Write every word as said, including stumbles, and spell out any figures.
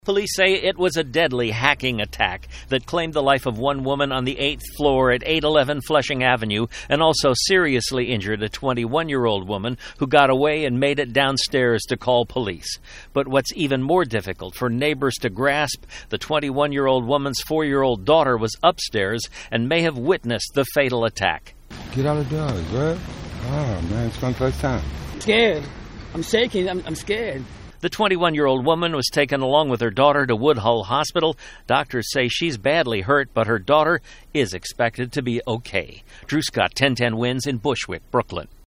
Police say it was a deadly hacking attack that claimed the life of one woman on the eighth floor at eight eleven Flushing Avenue and also seriously injured a twenty-one-year-old woman who got away and made it downstairs to call police. But what's even more difficult for neighbors to grasp, the twenty-one-year-old woman's four-year-old daughter was upstairs and may have witnessed the fatal attack. Get out of the door, bro. Oh, man, it's my first time. I'm scared. I'm shaking. I'm, I'm scared. The twenty-one-year-old woman was taken along with her daughter to Woodhull Hospital. Doctors say she's badly hurt, but her daughter is expected to be okay. Drew Scott, ten ten Wins in Bushwick, Brooklyn.